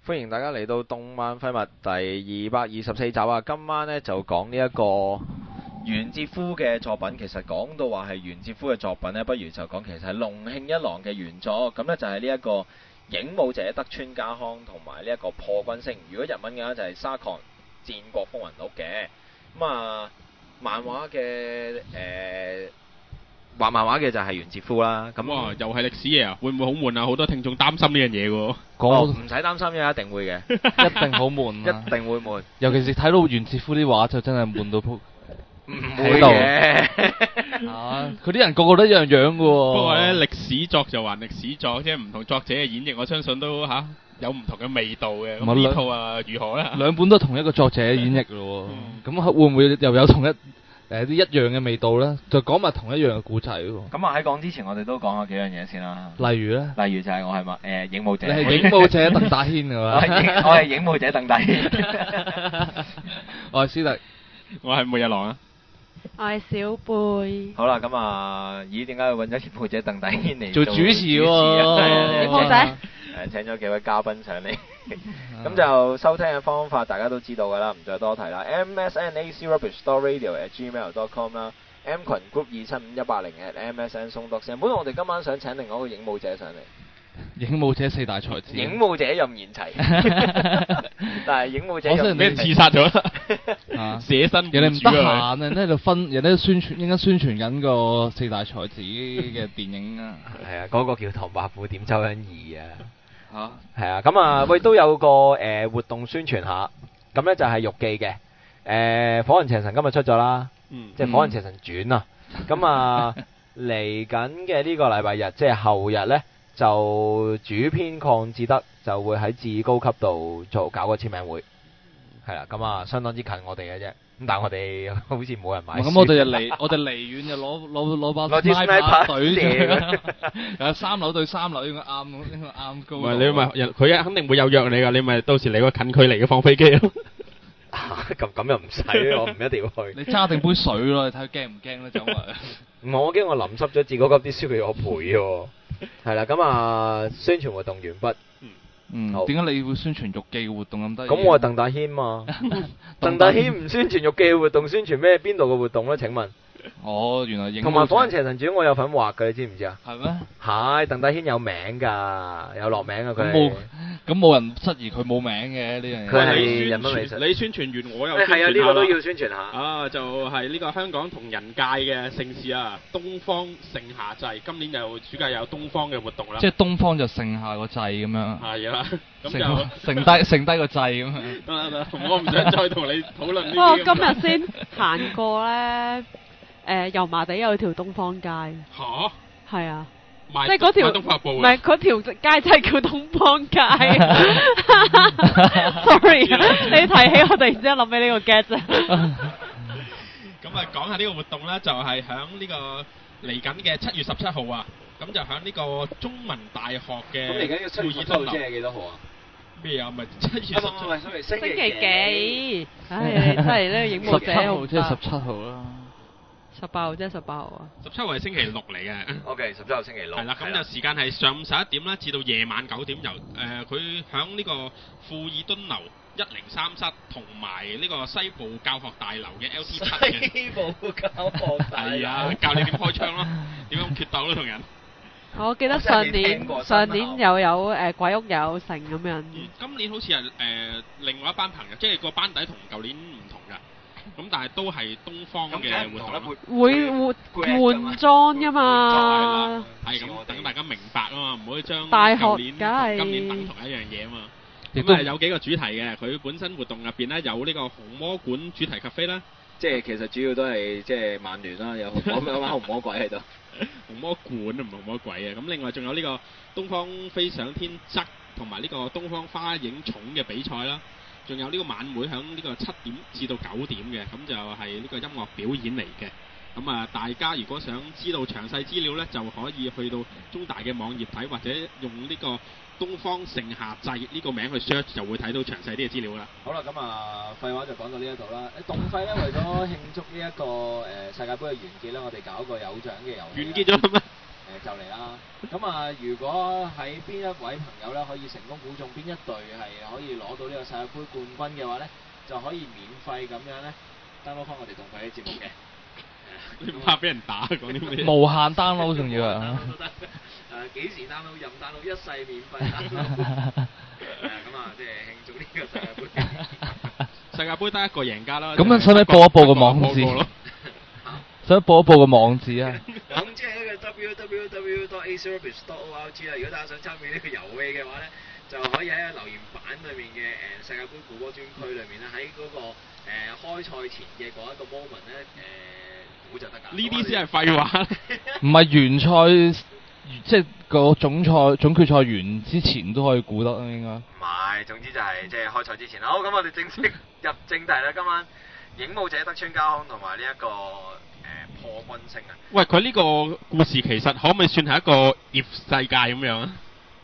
歡迎大家嚟到動漫廢物第224集啊！今晚呢就講呢一個原哲夫嘅作品。其實講到話係原哲夫嘅作品呢，不如就講其實係龍慶一郎嘅原作。咁呢就係呢一個影武者德川家康同埋呢一個破軍星。如果日文嘅話就係沙狂戰國風雲錄嘅。咁啊，漫畫嘅畫漫畫嘅就係原哲夫啦。咁哇，又係歷史嘢啊！會唔會好悶啊？好多聽眾擔心呢樣嘢喎。 唔使擔心嘅，一定會嘅， 一定好悶啊， 一定會悶。 尤其是睇到原哲夫啲畫就真係悶到撲。 唔會嘅， 佢啲人個個都一樣樣嘅喎。 不過咧，歷史作就還歷史作，即係唔同作者嘅演繹，我相信都有唔同嘅味道嘅。咁呢套啊，如何咧？ 兩本都同一個作者演繹咯喎，咁會唔會又有同一啲一樣嘅味道咧？就講埋同一樣嘅故仔喎。 咁啊喺講之前，我哋都講下幾樣嘢先啦。 例如咧？ 例如就係我係影武者。 你係影武者鄧大軒嘅嘛？ 我係影武者鄧大軒。 我係師弟。 我係每日郎啊。 我係小貝。 好啦，咁啊，咦？點解要揾咗影武者鄧大軒嚟做主持喎？ 影武者。 請咗幾位嘉賓上嚟。咁就收聽嘅方法大家都知道㗎啦，唔再多提啦。msnacrubberstoryradio@gmail.com 啦 ，M 群 group 27510@msn.com。本來我哋今晚想請另外一個影武者上嚟。 影武者四大才子。 影武者任賢齊。但係影武者俾人刺殺咗啦。寫身人哋唔得閒啊，人哋喺度人哋都宣傳，應該宣傳緊個四大才子嘅電影啊。 係啊，嗰個叫唐伯虎點秋香2啊。係啊，咁啊，喂，都有個活動宣傳下，咁咧就係玉記嘅，火雲邪神今日出咗啦，即係火雲邪神傳啊，咁啊嚟緊嘅呢個禮拜日，即係後日咧，就主編鄺志德就會喺至高級度搞個簽名會，係啦，咁啊相當之近我哋嘅啫。咁但係我哋好似冇人買。 咁我哋離遠就攞把攞支 sniper 懟，有3樓對3樓應該啱高。 唔係你咪佢肯定會有約你㗎，你咪到時嚟個近距離嘅放飛機咯。 咁又唔使，我唔一定要去。 你揸定杯水咯，你睇佢驚唔驚咧？就唔係我驚我淋濕咗至高級啲書，佢要我賠喎。係啦，咁啊宣傳活動完畢。 好。點解你會宣傳玉記嘅活動咁得意？ 咁我係鄧大軒嘛。鄧大軒唔宣傳玉記嘅活動，宣傳咩？邊度嘅活動咧？請問？ 原來影。 同埋《火雲邪神傳》我有份畫嘅，你知唔知啊？ 係咩？ 係，鄧大軒有名㗎，有落名㗎佢。 咁冇人質疑佢冇名嘅呢樣嘢。 佢係人物美術。 你宣傳完，我又宣傳下。係啊， 呢個都要宣傳下。 啊，就係呢個香港同人界嘅盛事啊！東方盛夏祭，今年就暑假有東方嘅活動啦。 即係東方就盛夏個祭咁樣。 係啦，咁就剩低個祭咁樣。 得，我唔想再同你討論呢啲。 不過今日先行過咧，油麻地有條東方街。 嚇？ 係啊。 即係嗰條唔係嗰條街真係叫東方街。Sorry，你提起我突然之間諗起呢個 get 啫。 咁啊，講下呢個活動咧，就係響呢個嚟緊嘅7月17號啊。咁就響呢個中文大學嘅。 咁嚟緊嘅7月17號即係幾多號啊？ 咩啊？咪7月17。 星期幾？唉，真係呢個影武者好 17號即係17號啦。 18號即係18號啊 ！17號係星期六嚟嘅。 OK，17號星期六。 係啦，咁就時間係上午11點啦，至到夜晚9點。佢響呢個富爾敦樓103室同埋呢個西部教學大樓嘅 LT7 嘅。 西部教學大樓。係啊， 教你點開槍咯，點樣決鬥咯，同人。 我記得上年又有鬼屋有成咁樣。 今年好似係另外一班朋友，即係個班底同舊年唔同㗎。咁但係都係東方嘅活動， 會換裝㗎嘛。 係咁，等大家明白啊嘛，唔可以將大學舊年同今年等同一樣嘢啊嘛。咁啊有幾個主題嘅，佢本身活動入邊咧有呢個紅魔館主題咖啡啦， 即係其實主要都係即係曼聯啦，有紅魔鬼喺度。 紅魔館唔係紅魔鬼啊！咁另外仲有呢個東方飛上天側同埋呢個東方花影重嘅比賽啦。仲有呢個晚會響呢個7點至到9點嘅，咁就係呢個音樂表演嚟嘅。咁啊，大家如果想知道詳細資料呢，就可以去到中大嘅網頁睇，或者用呢個東方盛夏祭呢個名去 search 就會睇到詳細啲嘅資料啦。 好啦，咁啊廢話就講到呢一度啦。動廢呢，為咗慶祝呢一個世界盃嘅完結呢，我哋搞個有獎嘅遊戲。 完結咗啦咩？ 就嚟啦。咁啊，如果喺邊一位朋友咧可以成功估中邊一隊係可以攞到呢個世界盃冠軍嘅話咧，就可以免費咁樣咧 download 翻我哋動費啲節目嘅。 你唔怕俾人打講啲咩？ 無限 download 仲要啊！ 幾時 download 任 download 一世免費 download。咁啊，即係慶祝呢個世界盃。 世界盃得一個贏家啦。 咁樣使唔使報一報個網址？使唔使報一報個網址啊？ 網址係一個 www.acerbis.org 啦。如果大家想參與呢個遊戲嘅話咧，就可以喺留言板裏面嘅世界盃估波專區裏面咧，喺嗰個開賽前嘅嗰一個 moment 咧估就得㗎。 呢啲先係廢話。 唔係原賽，即係個總決賽完之前都可以估得啦，應該。 唔係，總之就係即係開賽之前。好，咁我哋正式入正題啦。今晚影武者德川家康同埋呢一個破軍星啊。 喂，佢呢個故事其實可唔可以算係一個葉世界咁樣啊？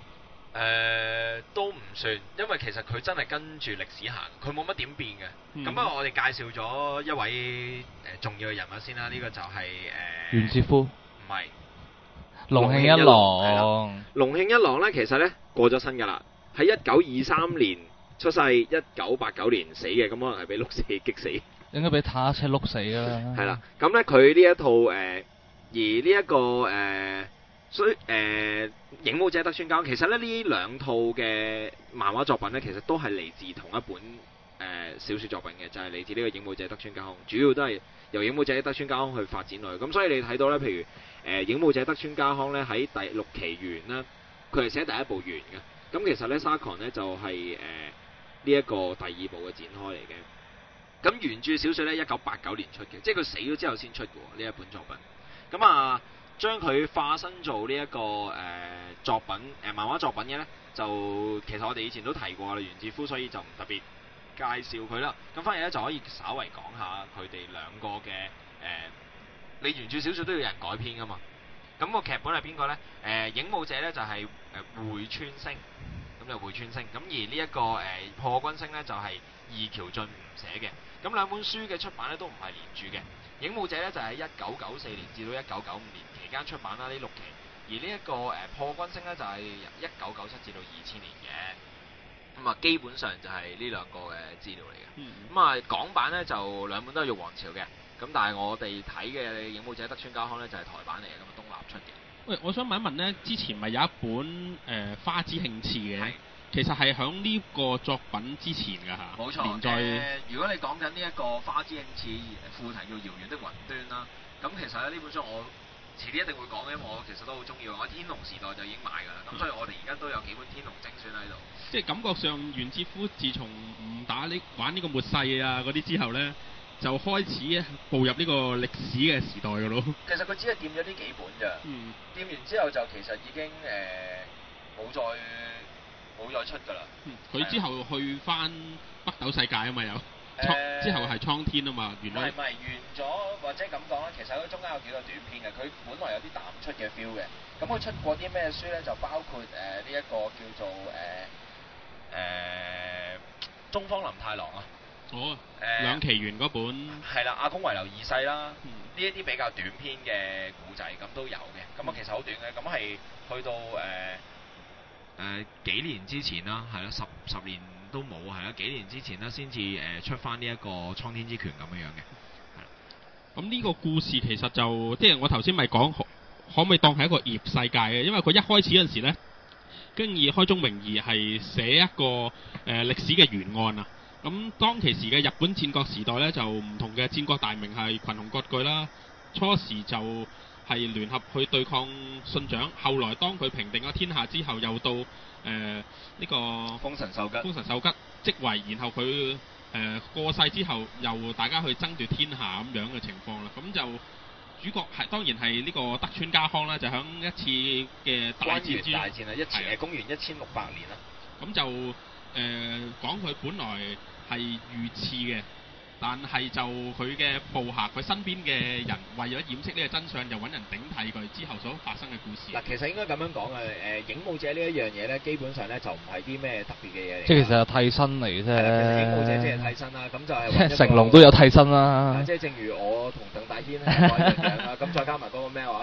都唔算，因為其實佢真係跟住歷史行，佢冇乜點變嘅。咁不過我哋介紹咗一位重要嘅人物先啦，呢個就係源氏夫。 唔係。 隆慶一郎。 隆慶一郎咧，其實咧過咗身㗎啦，喺1923年出世，1989年死嘅，咁可能係俾碌射擊死。 應該俾坦克車碌死啦。 係啦，咁咧佢呢一套而呢一個所以影武者德川家康，其實咧呢兩套嘅漫畫作品咧，其實都係嚟自同一本小説作品嘅，就係嚟自呢個影武者德川家康，主要都係由影武者德川家康去發展落去。咁所以你睇到咧，譬如影武者德川家康咧喺第6期完啦，佢係寫第一部完嘅。咁其實咧沙狂咧就係呢一個第2部嘅展開嚟嘅。咁原著小説咧1989年出嘅，即係佢死咗之後先出嘅喎呢一本作品。咁啊，將佢化身做呢一個作品漫畫作品嘅咧，就其實我哋以前都提過啦，源氏夫，所以就唔特別介紹佢啦。咁反而咧就可以稍為講下佢哋兩個嘅你原著小説都要有人改編噶嘛。咁個劇本係邊個咧？影武者咧就係會川星，咁就會川星。咁而呢一個破軍星咧就係二橋俊吾寫嘅。咁兩本書嘅出版咧都唔係連著嘅。影武者咧就喺1994年至到1995年期間出版啦，呢6期。而呢一個破軍星咧就係1997至到2000年嘅。咁啊基本上就係呢兩個嘅資料嚟嘅。咁啊港版咧就兩本都係玉皇朝嘅。咁但係我哋睇嘅影武者德川家康咧就係台版嚟嘅，咁啊東立出嘅。 喂，我想問一問咧，之前咪有一本花之慶次嘅？其實係響呢個作品之前㗎嚇。 冇錯。連載如果你講緊呢一個花之慶次副題叫遙遠的雲端啦，咁其實咧呢本書我遲啲一定會講嘅，因為我其實都好中意，我天龍時代就已經買㗎啦，咁所以我哋而家都有幾本天龍精選喺度。 即係感覺上源氏夫自從唔打玩呢個末世啊嗰啲之後咧，就開始步入呢個歷史嘅時代㗎咯。 其實佢只係掂咗呢幾本咋。掂完之後就其實已經冇再出㗎啦。 佢之後去翻北斗世界啊嘛，有之後係蒼天啊嘛，原來。唔係完咗，或者咁講啦，其實佢中間有幾個短篇嘅，佢本來有啲淡出嘅 feel 嘅。咁佢出過啲咩書咧？就包括呢一個叫做東方林太郎啊。 兩期完嗰本。係啦，阿公遺留二世啦。呢一啲比較短篇嘅古仔咁都有嘅。咁啊其實好短嘅，咁係去到幾年之前啦，係啦，十年都冇，係啦，幾年之前啦，先至出翻呢一個蒼天之拳咁樣嘅。 咁呢個故事其實就即係我頭先咪講，可唔可以當係一個葉世界嘅？因為佢一開始嗰陣時咧，經已開宗明義係寫一個歷史嘅原案啊。咁當其時嘅日本戰國時代咧，就唔同嘅戰國大名係群雄割據啦。初時就係聯合去對抗信長，後來當佢平定咗天下之後，又到呢個豐臣秀吉即位，然後佢過世之後，又大家去爭奪天下咁樣嘅情況啦。咁就主角係當然係呢個德川家康啦，就響一次嘅大戰之中， 公元1600年啦。 咁就講佢本來係御賜嘅。但係就佢嘅部下，佢身邊嘅人為咗掩飾呢個真相，就揾人頂替佢之後所發生嘅故事。 嗱，其實應該咁樣講嘅，影武者呢一樣嘢咧，基本上咧就唔係啲咩特別嘅嘢嚟。 即係其實係替身嚟嘅啫。 影武者即係替身啦，咁就係。 即係成龍都有替身啦。 即係正如我同鄧大軒咧一樣啦，咁再加埋嗰個咩話？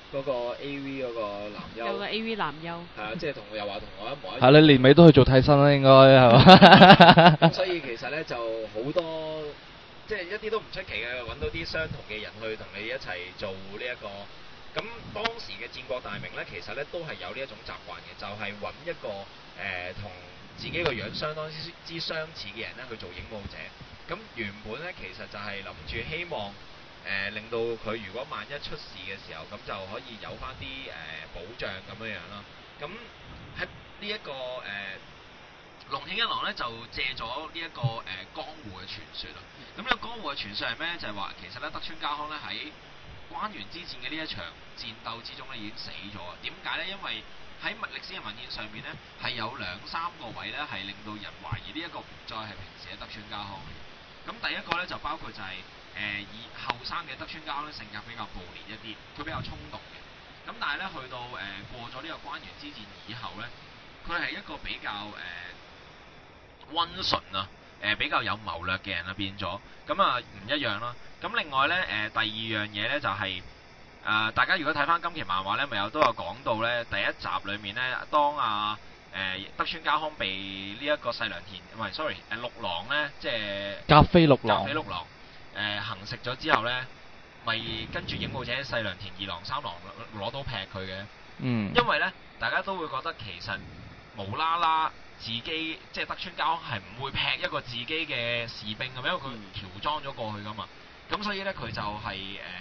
嗰個 A.V. 嗰個男優， 有個 A.V. 男優， 係啊，即係又話同我一模一樣。 係你年尾都去做替身啦，應該係嘛？ 咁所以其實咧就好多，即係一啲都唔出奇嘅，揾到啲相同嘅人去同你一齊做呢一個。咁當時嘅戰國大名咧，其實咧都係有呢一種習慣嘅，就係揾一個同自己個樣相當之相似嘅人咧去做影武者。咁原本咧其實就係諗住希望令到佢如果萬一出事嘅時候，咁就可以有翻啲保障咁樣樣啦。咁喺呢一個龍慶一郎咧就借咗呢一個江戶嘅傳說啦。咁呢個江戶嘅傳說係咩咧？就係話其實咧德川家康咧喺關原之戰嘅呢一場戰鬥之中咧已經死咗啊！點解咧？因為喺歷史嘅文獻上面咧係有2-3個位咧係令到人懷疑呢一個唔再係平時嘅德川家康。咁第一個咧就包括就係以後生嘅德川家康咧性格比較暴烈一啲，佢比較衝動嘅。咁但係咧去到過咗呢個關原之戰以後咧，佢係一個比較溫順啊，比較有謀略嘅人啊變咗，咁啊唔一樣啦。咁另外咧第二樣嘢咧就係大家如果睇翻今期漫畫咧，咪都有講到咧第一集裡面咧，當德川家康被呢一個細良田唔係 sorry 六郎咧，即係甲斐六郎行食咗之後咧，咪跟住影武者細良田2郎3郎攞刀劈佢嘅。因為咧大家都會覺得其實無啦啦自己即係德川家康係唔會劈一個自己嘅士兵咁，因為佢喬裝咗過去噶嘛。咁所以咧佢就係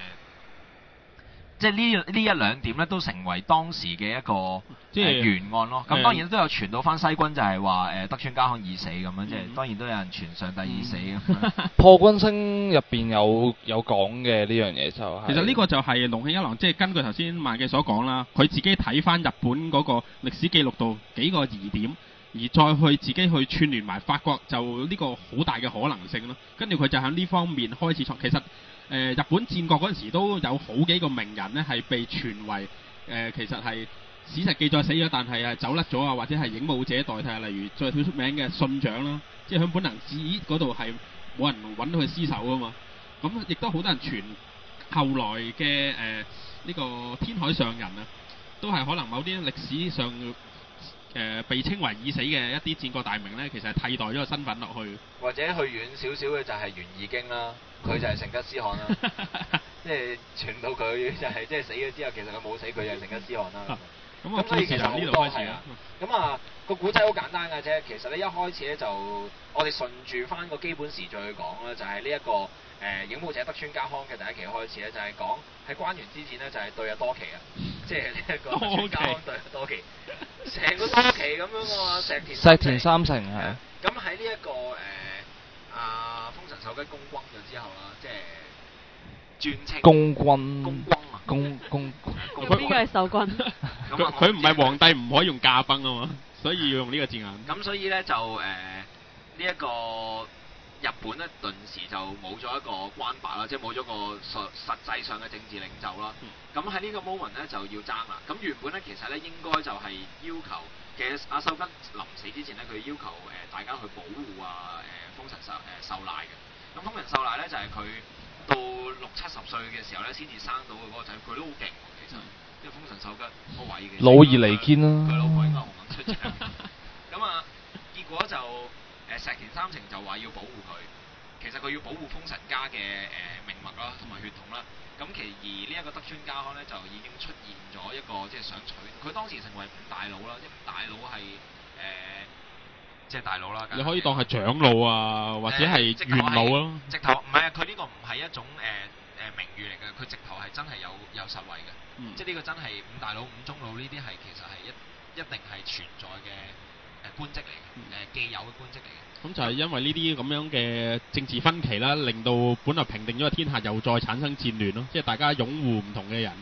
即係呢一兩點咧都成為當時嘅一個懸案咯。咁當然都有傳到翻西軍就係話德川家康已死咁樣，即係當然都有人傳上帝已死咁樣。 破軍星入邊有講嘅呢樣嘢就係， 其實呢個就係龍慶一郎，即係根據頭先萬記所講啦，佢自己睇翻日本嗰個歷史記錄度幾個疑點，而再去自己去串聯埋，發覺就呢個好大嘅可能性咯。跟住佢就喺呢方面開始創。其實日本戰國嗰陣時都有好幾個名人呢係被傳為其實係史實記載死咗，但係走甩咗啊，或者係影武者代替。例如最出名嘅信長啦，即係喺本能寺嗰度係冇人揾到佢屍首啊嘛。咁亦都好多人傳後來嘅呢個天海上人啊，都係可能某啲歷史上被稱為已死嘅一啲戰國大名呢，其實係替代咗個身份落去。或者去遠少少嘅就係源義經啦，佢就係成吉思汗啦。即係傳到佢就係即係死咗之後，其實佢冇死，佢就係成吉思汗啦。咁所以其實好多係啊。咁個古仔好簡單嘅啫。其實咧一開始咧就我哋順住翻個基本時序去講啦，就係呢一個影武者德川家康嘅第一期開始咧，就係講喺關原之戰咧就係對阿多奇啊，即係呢一個德川家康對阿多奇，成個多奇咁樣喎，石田三成係。咁喺呢一個豐臣秀吉攻軍咗之後啦，即係專稱公軍啊，公呢個係秀軍。 佢唔係皇帝唔可以用駕崩啊嘛，所以要用呢個字眼。 咁所以咧就呢一個日本咧頓時就冇咗一個關白啦，即係冇咗個實際上嘅政治領袖啦。咁喺呢個 moment 咧就要爭啦。咁原本咧其實咧應該就係要求嘅阿秀吉臨死之前咧，佢要求大家去保護豐臣秀賴嘅。咁豐臣秀賴咧就係佢到60-70歲嘅時候咧先至生到嘅嗰個仔，佢都好勁喎其實。即係豐臣秀吉嗰位嘅。 老而彌堅啦。 佢老婆應該紅杏出牆。咁結果就石田三成就話要保護佢，其實佢要保護豐臣家嘅命脈啦，同埋血統啦。咁而呢一個德川家康咧就已經出現咗一個即係想取佢當時成為五大佬啦，即係五大佬係即係大佬啦。 你可以當係長老啊，或者係元老咯。 直頭唔係啊！佢呢個唔係一種名譽嚟嘅，佢直頭係真係有實位嘅。即係呢個真係五大佬、五中老呢啲係其實係一定係存在嘅官職嚟嘅，既有嘅官職嚟嘅。 咁就係因為呢啲咁樣嘅政治分歧啦，令到本來平定咗個天下又再產生戰亂咯，即係大家擁護唔同嘅人。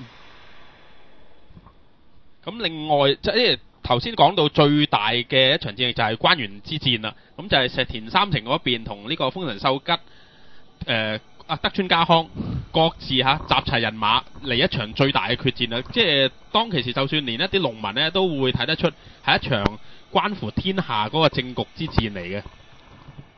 咁另外即係頭先講到最大嘅一場戰役就係關原之戰啦。咁就係石田三成嗰邊同呢個豐臣秀吉德川家康各自集齊人馬嚟一場最大嘅決戰啦。即係當其時，就算連一啲農民咧都會睇得出係一場關乎天下嗰個政局之戰嚟嘅。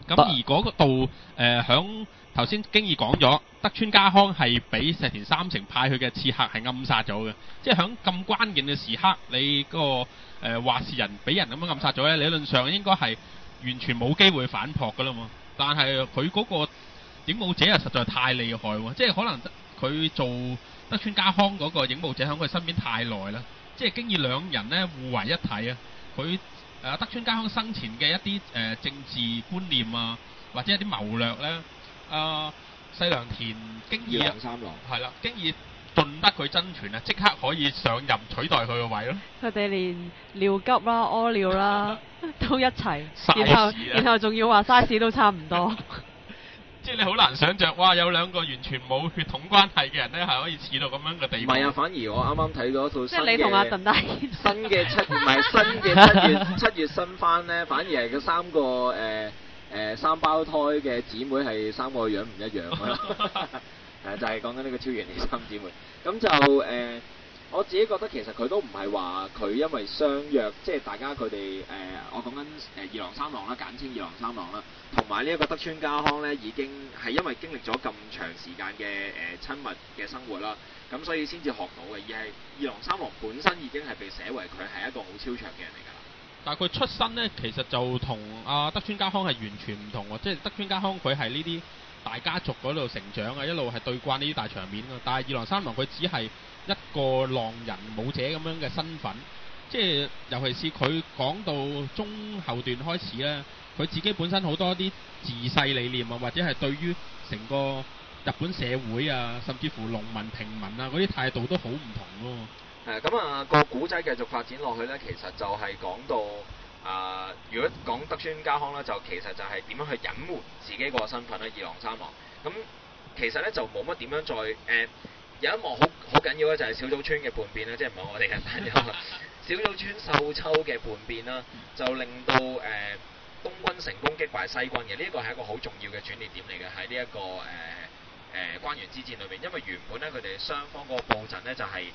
咁而嗰度響頭先經已講咗，德川家康係俾石田三成派去嘅刺客係暗殺咗嘅，即係響咁關鍵嘅時刻，你嗰個話事人俾人咁樣暗殺咗咧，理論上應該係完全冇機會反撲噶啦嘛。但係佢嗰個影武者啊，實在太厲害喎！即係可能佢做德川家康嗰個影武者喺佢身邊太耐啦，即係經已兩人咧互為一體啊！佢德川家康生前嘅一啲政治觀念啊，或者一啲謀略咧，細良田經已二郎三郎係啦，經已盡得佢真傳啊，即刻可以上任取代佢個位咯。 佢哋連尿急啦、屙尿啦都一齊，然後仲要話 size 都差唔多。 即係你好難想像，哇！有兩個完全冇血統關係嘅人咧，係可以似到咁樣嘅地步。 唔係啊，反而我啱啱睇到一套新嘅， 即係你同阿鄧大賢新嘅七月新番咧，反而係嗰三個三胞胎嘅姊妹係三個樣唔一樣啦。就係講緊呢個超原理三姊妹。咁就我自己覺得其實佢都唔係話佢因為相約，即係大家佢哋我講緊二郎三郎啦，簡稱二郎三郎啦，同埋呢一個德川家康咧，已經係因為經歷咗咁長時間嘅親密嘅生活啦，咁所以先至學到嘅，而係二郎三郎本身已經係被寫為佢係一個好超長嘅人嚟㗎啦。 但係佢出身咧，其實就同德川家康係完全唔同喎，即係德川家康佢係呢啲大家族嗰度成長啊，一路係對慣呢啲大場面㗎，但係二郎三郎佢只係一個浪人武者咁樣嘅身份，即係尤其是佢講到中後段開始咧，佢自己本身好多啲治世理念啊，或者係對於成個日本社會啊，甚至乎農民平民啊嗰啲態度都好唔同咯。 咁個古仔繼續發展落去咧，其實就係講到如果講德川家康咧，就其實就係點樣去隱瞞自己個身份咧，二郎三郎。咁其實咧就冇乜點樣再有一幕好緊要咧，就係小早川嘅叛變咧，即係唔係我哋嘅朋友小早川秀秋嘅叛變啦，就令到東軍成功擊敗西軍嘅，呢一個係一個好重要嘅轉捩點嚟嘅，喺呢一個關原之戰裏面，因為原本咧佢哋雙方個布陣咧就係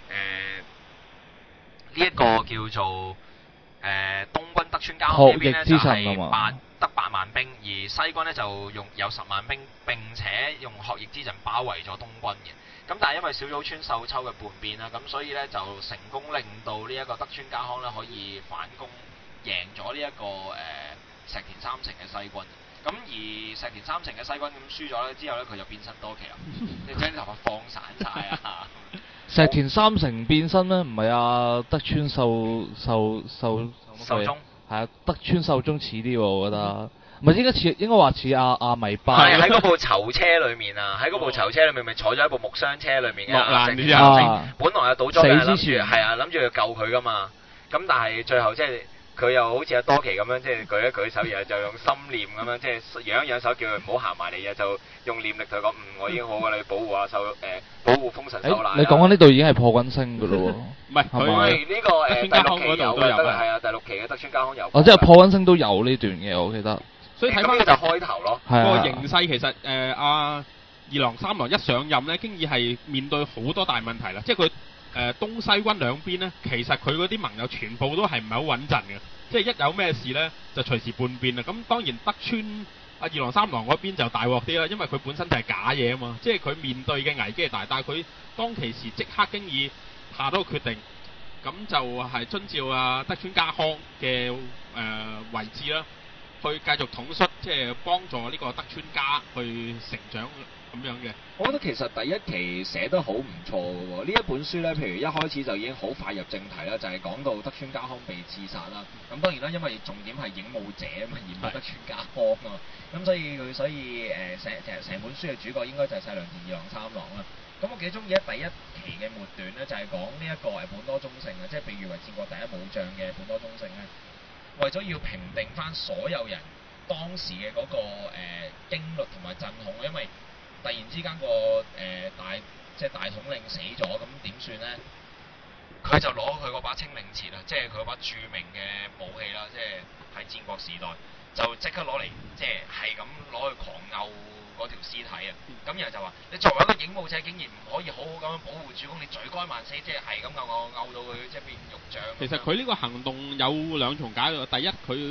呢一個叫做東軍德川家康呢邊咧就係得8萬兵，而西軍咧就有10萬兵，並且用學翼之陣包圍咗東軍嘅。咁但係因為小早川秀秋嘅叛變啦，咁所以咧就成功令到呢一個德川家康咧可以反攻，贏咗呢一個石田三成嘅西軍。咁而石田三成嘅西軍咁輸咗咧之後咧，佢就變身多奇啦，即係將啲頭髮放散晒啊！ 石田三成變身咩？唔係啊，德川秀忠係啊，德川秀忠似啲喎，我覺得。唔係應該話似阿米巴。 係喺嗰部囚車裏面啊，喺嗰部囚車裏面咪坐咗一部木箱車裏面嘅。 落難啲啊！ 本來有倒咗嘅，諗住係啊，諗住去救佢噶嘛。咁但係最後即係佢又好似阿多奇咁樣，即係舉一舉手，然後就用心念咁樣，即係揚一揚手叫佢唔好行埋嚟啊，就用念力同佢講：我已經好噶，你保護下保護豐臣秀賴。 你講緊呢度已經係破軍星噶咯喎。唔係佢呢個德川家康嗰度都有係啊，第6期嘅德川家康有。 哦，即係破軍星都有呢段嘅，我記得。 所以睇翻就開頭咯。 個形勢其實二郎三郎一上任咧，經已係面對好多大問題啦。即係佢東西軍兩邊咧，其實佢嗰啲盟友全部都係唔係好穩陣嘅。即係一有咩事咧，就隨時叛變啦。咁當然德川二郎三郎嗰邊就大鑊啲啦，因為佢本身就係假嘢啊嘛。即係佢面對嘅危機係大，但係佢當其時即刻經已下到個決定，咁就係遵照德川家康嘅遺志啦。去繼續統率，即係幫助呢個德川家去成長咁樣嘅。 我覺得其實第一期寫得好唔錯嘅喎，呢一本書咧，譬如一開始就已經好快入正題啦，就係講到德川家康被刺殺啦。咁當然啦，因為重點係影武者啊嘛，而唔係德川家康啊嘛。咁所以成本書嘅主角應該就係細良田二郎三郎啦。咁我幾中意第一期嘅末段咧，就係講呢一個本多忠勝啊，即係被譽為戰國第一武將嘅本多忠勝咧。為咗要平定翻所有人當時嘅嗰個驚慄同埋震恐，因為突然之間大統領死咗，咁點算咧？佢就攞佢嗰把清領切啊，即係佢嗰把著名嘅武器啦，即係喺戰國時代就即刻攞嚟，即係咁攞去狂毆嗰條屍體啊！咁然後就話：你作為一個影武者，竟然唔可以好好咁樣保護主公，你罪該萬死，即係咁毆到佢即係變肉醬。 其實佢呢個行動有兩重解嘅，第一佢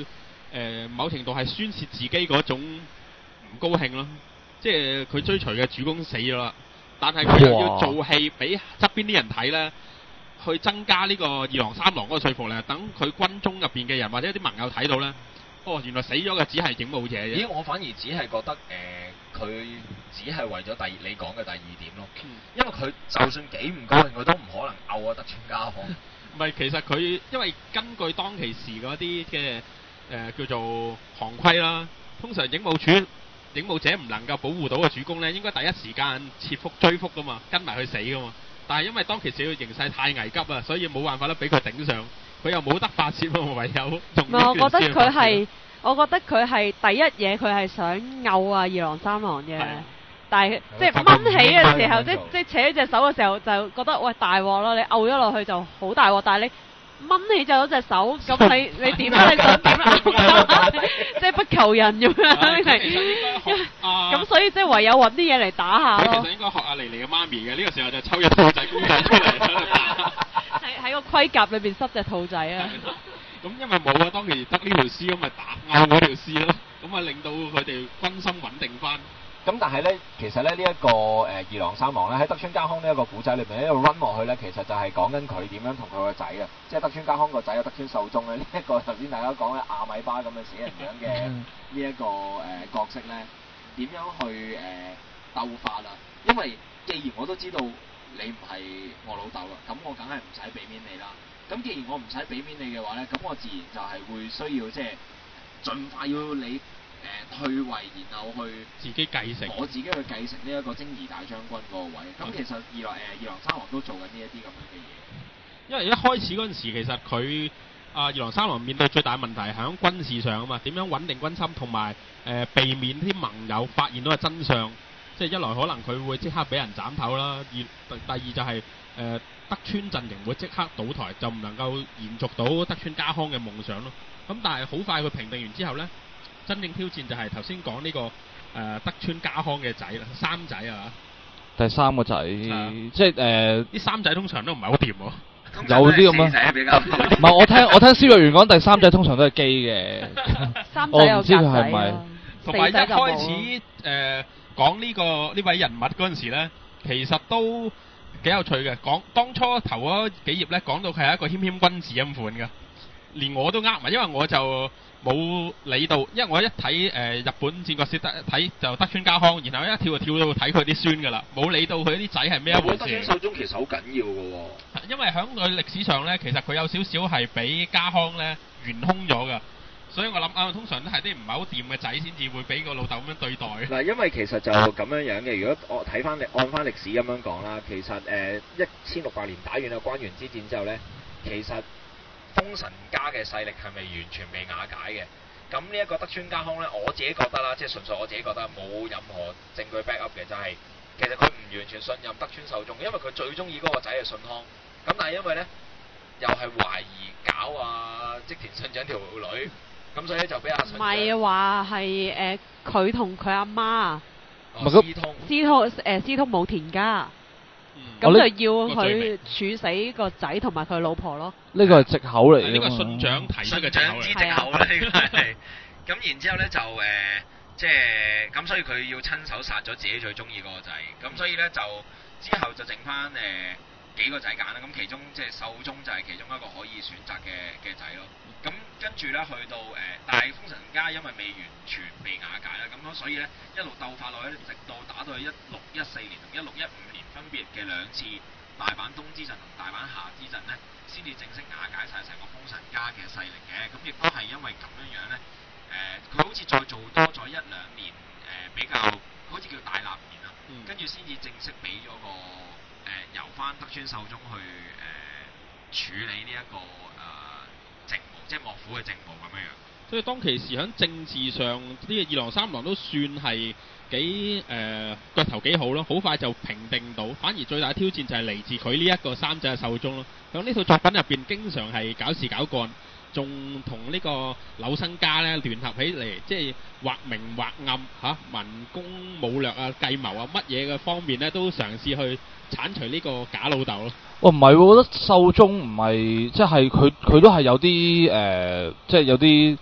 某程度係宣泄自己嗰種唔高興咯。即係佢追隨嘅主公死咗啦，但係佢又要做戲俾側邊啲人睇咧，去增加呢個二郎三郎嗰個說服力，等佢軍中入邊嘅人或者啲盟友睇到咧，哦，原來死咗嘅只係影武者啫。 咦，我反而只係覺得佢只係為咗你講嘅第二點咯，因為佢就算幾唔高興，佢都唔可能拗啊德川家康。 唔係，其實佢因為根據當其時嗰啲嘅叫做行規啦，通常影武者唔能夠保護到個主公咧，應該第一時間切腹追覆噶嘛，跟埋佢死噶嘛。但係因為當其時嘅形勢太危急啊，所以冇辦法咧俾佢頂上，佢又冇得發泄喎，唯有用呢我覺得佢係第一嘢，佢係想拗啊二郎三郎嘅。但係即係掹起嘅時候，即係扯隻手嘅時候，就覺得喂大鑊啦！你拗咗落去就好大鑊，但係你掹起咗隻手，咁你點啊？你想點啊？即係不求人咁樣，咁所以即係唯有揾啲嘢嚟打下咯。 其實應該學阿妮妮嘅媽咪嘅，呢個時候就抽隻兔仔公仔出嚟喺度打。 喺個盔甲裏邊塞隻兔仔啊！ 咁因為冇啊，當其時得呢條絲咁咪打拗嗰條絲咯，咁啊令到佢哋軍心穩定翻。 咁但係咧，其實咧呢一個二郎三郎咧喺德川家康呢一個古仔裏邊一路 run 落去咧，其實就係講緊佢點樣同佢個仔啊，即係德川家康個仔啊德川秀忠咧呢一個頭先大家講嘅阿米巴咁嘅死人樣嘅呢一個角色咧，點樣去鬥法啊？因為既然我都知道你唔係我老豆啦，咁我梗係唔使俾面你啦。咁既然我唔使俾面你嘅話咧，咁我自然就係會需要即係盡快要你退位，然後去自己繼承， 我自己去繼承呢一個征夷大將軍嗰個位。咁其實二郎三郎都做緊呢一啲咁樣嘅嘢。 因為一開始嗰陣時，其實佢二郎三郎面對最大嘅問題係喺軍事上啊嘛，點樣穩定軍心，同埋避免啲盟友發現到嘅真相。即係一來可能佢會即刻俾人斬頭啦，第二就係德川陣營會即刻倒台，就唔能夠延續到德川家康嘅夢想咯。咁但係好快佢平定完之後呢，真正挑戰就係頭先講呢個德川家康嘅仔啦，三仔啊， 第三個仔，即係啲三仔通常都唔係好掂喎， 有啲咁樣。唔係我聽蕭若元講第三仔通常都係基嘅， 三仔有格仔係咪？ 同埋一開始講呢位人物嗰陣時咧，其實都幾有趣嘅。講當初頭嗰幾頁咧，講到佢係一個謙謙君子咁款嘅，連我都呃埋，因為我就冇理到，因為我一睇日本戰國史睇就德川家康，然後一跳就跳到睇佢啲孫噶啦，冇理到佢啲仔係咩一回事。 德川秀忠其實好緊要嘅喎， 因為喺佢歷史上咧，其實佢有少少係俾家康咧懸空咗噶。所以我諗通常都係啲唔係好掂嘅仔先至會俾個老豆咁樣對待。 嗱，因為其實就咁樣嘅。如果我睇翻按翻歷史咁樣講啦，其實1600年打完個關原之戰之後咧，其實豐臣家嘅勢力係咪完全被瓦解嘅？咁呢一個德川家康咧，我自己覺得啦，即係純粹我自己覺得冇任何證據 back up 嘅，就係其實佢唔完全信任德川秀忠，因為佢最中意嗰個仔係信康。咁但係因為咧又係懷疑搞織田信長條女。咁所以咧就俾阿信長唔係話係佢同佢阿媽私通武田家，咁就要佢處死個仔同埋佢老婆咯。 呢個係藉口嚟嘅， 呢個信長提出嘅藉口嚟。 藉口啦，呢個係。咁然之後咧就即係咁，所以佢要親手殺咗自己最中意嗰個仔。咁所以咧就之後就剩翻幾個仔揀啦。咁其中即係秀忠就係其中一個可以選擇嘅仔咯。咁跟住咧去到但係豐臣家因為未完全被瓦解啦，咁所以咧一路鬥法落去，直到打到去1614年同1615年分別嘅兩次大阪東之陣同大阪夏之陣咧，先至正式瓦解晒成個豐臣家嘅勢力嘅。咁亦都係因為咁樣樣咧，佢好似再做多咗1-2年比較好似叫大納言啊，跟住先至正式俾咗個由翻德川秀忠去處理呢一個政務，即係幕府嘅政務咁樣樣。 所以當其時喺政治上，呢個二郎三郎都算係幾腳頭幾好咯，好快就平定到。反而最大嘅挑戰就係嚟自佢呢一個三仔嘅秀忠咯。喺呢套作品入邊，經常係搞事搞幹，仲同呢個柳生家咧聯合起嚟，即係或明或暗嚇，文攻武略啊、計謀啊乜嘢嘅方面咧，都嘗試去剷除呢個假老豆咯。 唔係，我覺得秀忠唔係，即係佢都係有啲即係有啲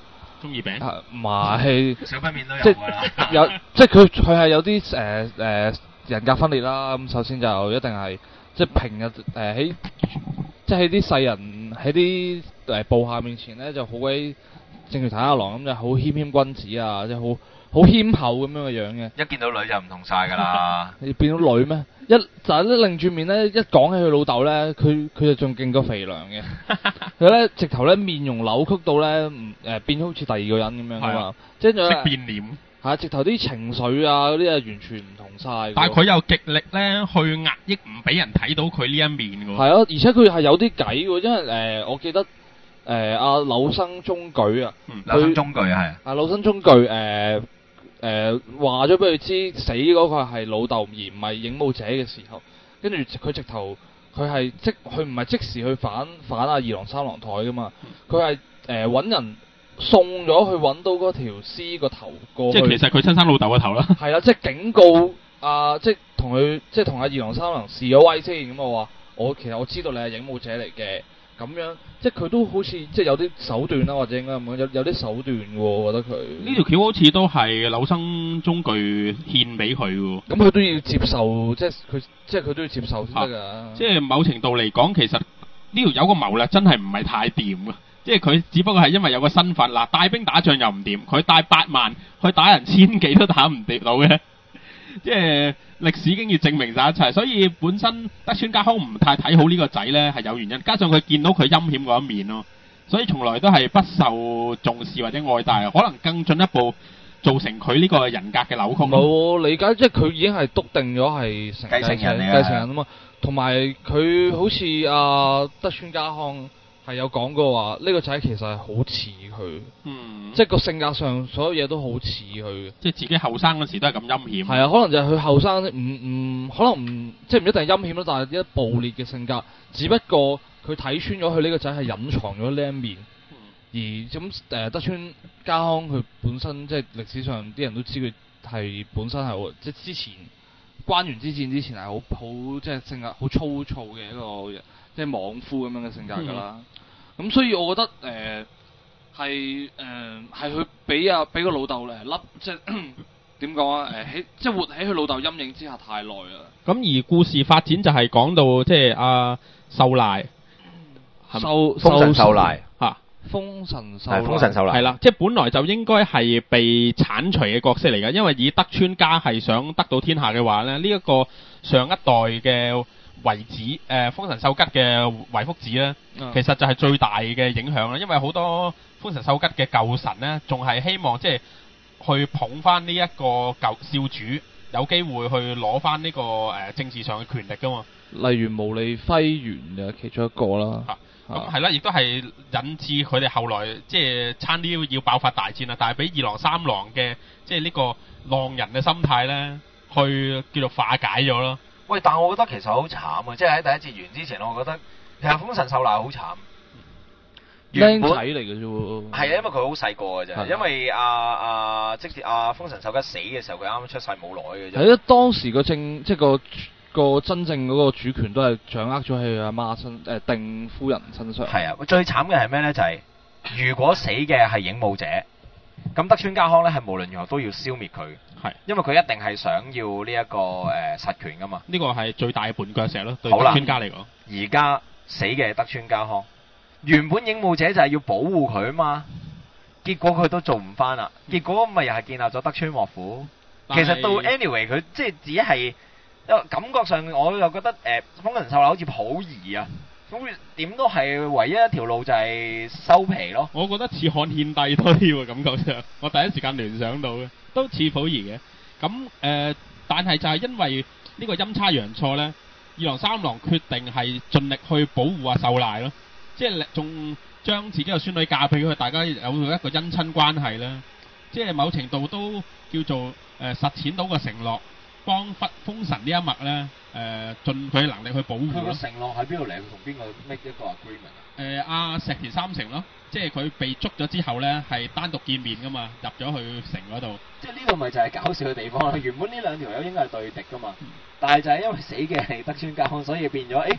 中二病？ 唔係小不免都有即㗎啦。 有即係佢係有啲人格分裂啦。咁首先就一定係即係平日喺即係喺啲世人喺啲部下面前咧就好鬼正如睇下郎咁就好謙君子啊，即係好謙厚咁樣嘅樣嘅。 一見到女就唔同晒㗎啦。 你變到女咩？就係咧擰住面咧，一講起佢老豆咧，佢就仲勁過肥良嘅。佢咧直頭咧面容扭曲到咧變咗好似第二個人咁樣㗎嘛。即係識變臉。係直頭啲情緒啊嗰啲完全唔同晒。 但係佢又極力咧去壓抑，唔俾人睇到佢呢一面㗎喎。 係啊，而且佢係有啲計喎，因為我記得阿柳生中舉啊， 柳生中舉係。 啊柳生中舉話咗俾佢知死嗰個係老豆而唔係影武者嘅時候，跟住佢直頭佢唔係即時去反阿二郎三郎台噶嘛，佢係揾人送咗去揾到嗰條屍個頭過去。 即係其實佢親生老豆個頭啦。 係啦，即係警告即係同阿二郎三郎示咗威先咁我話其實我知道你係影武者嚟嘅。咁樣，即係佢都好似即係有啲手段啦，或者應該咁講，有啲手段喎，我覺得佢呢條橋好似都係柳生中具獻俾佢喎。 咁佢都要接受，即係佢都要接受先得㗎。 即係某程度嚟講，其實呢條友個謀略真係唔係太掂㗎。即係佢只不過係因為有個身份嗱，帶兵打仗又唔掂，佢帶8萬去打人1000幾都打唔掂到嘅。即係歷史經已證明晒一切，所以本身德川家康唔太睇好呢個仔呢係有原因，加上佢見到佢陰險嗰一面咯，所以從來都係不受重視或者愛戴，可能更進一步造成佢呢個人格嘅扭曲。 冇理解，即係佢已經係篤定咗係繼承人啊嘛，同埋佢好似德川家康係有講過話，呢個仔其實係好似佢，即係個性格上所有嘢都好似佢， 即係自己後生嗰時都係咁陰險。 係啊，可能就係佢後生可能唔即係唔一定係陰險咯，但係一暴烈嘅性格，只不過佢睇穿咗佢呢個仔係隱藏咗呢一面，而咁德川家康佢本身即係歷史上啲人都知佢係本身係即係之前關原之戰之前係好即係性格好粗糙嘅一個即係莽夫咁樣嘅性格㗎啦。咁所以我覺得係佢俾個老豆即係點講啊？即係活喺佢老豆陰影之下太耐啦。 咁而故事發展就係講到即係阿秀賴， 豐臣秀賴嚇， 豐臣秀賴係啦，即係本來就應該係被剷除嘅角色嚟㗎，因為以德川家係想得到天下嘅話咧，呢一個上一代嘅遺子豐臣秀吉嘅遺腹子咧，其實就係最大嘅影響啦。因為好多豐臣秀吉嘅舊臣咧，仲係希望即係去捧翻呢一個舊少主，有機會去攞翻呢個政治上嘅權力噶嘛。 例如毛利輝元嘅其中一個啦。 咁係啦，亦都係引致佢哋後來即係差啲要爆發大戰啦。但係俾二郎三郎嘅即係呢個浪人嘅心態咧，去叫做化解咗咯。 喂，但我覺得其實好慘啊！即係喺第一節完之前，我覺得其實豐臣秀賴好慘， 僆仔嚟嘅啫喎。 係啊，因為佢好細個嘅啫。因為即係豐臣秀吉死嘅時候，佢啱啱出世冇耐嘅啫。 係啊，當時即係個真正嗰個主權都係掌握咗喺阿媽定夫人身上。係啊， 最慘嘅係咩咧？就係如果死嘅係影武者，咁德川家康咧係無論如何都要消滅佢。係，因為佢一定係想要呢一個實權噶嘛。呢個係最大嘅絆腳石咯，對德川家嚟講。而家死嘅係德川家康，原本影武者就係要保護佢啊嘛，結果佢都做唔翻啦。結果咪又係建立咗德川幕府。其實到 anyway 佢即係只係感覺上，我又覺得豐臣秀賴好似溥儀啊。咁點都係唯一一條路就係收皮咯。我覺得似漢獻帝多啲喎，感覺上我第一時間聯想到嘅都似溥儀嘅。咁但係就係因為呢個陰差陽錯咧，二郎三郎決定係盡力去保護阿秀賴咯，即係仲將自己個孫女嫁俾佢，大家有一個姻親關係啦。即係某程度都叫做實踐到個承諾，幫豐臣呢一脈咧。盡佢能力去保護咯。佢個承諾喺邊度嚟？佢同邊個 make 一個 agreement 啊？阿石田三成咯，即係佢被捉咗之後咧，係單獨見面噶嘛，入咗去城嗰度。即係呢度咪就係搞笑嘅地方咯。原本呢兩條友應該係對敵噶嘛，但係就係因為死嘅係德川家康，所以變咗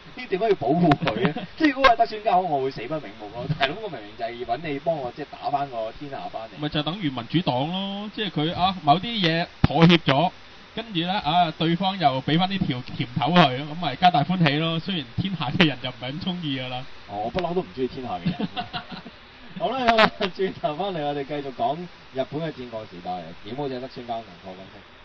呢點解要保護佢咧？即係如果係德川家康，我會死不瞑目咯。大佬，我明明就係要揾你幫我即係打翻個天下翻嚟。 咪就等於民主黨咯，即係佢某啲嘢妥協咗，跟住咧對方又俾翻啲甜頭佢，咁咪皆大歡喜咯。雖然天下嘅人就唔係咁中意噶啦。 我不嬲都唔中意天下嘅人。好啦，咁轉頭翻嚟，我哋繼續講日本嘅戰國時代，點好似德川家康同破金式。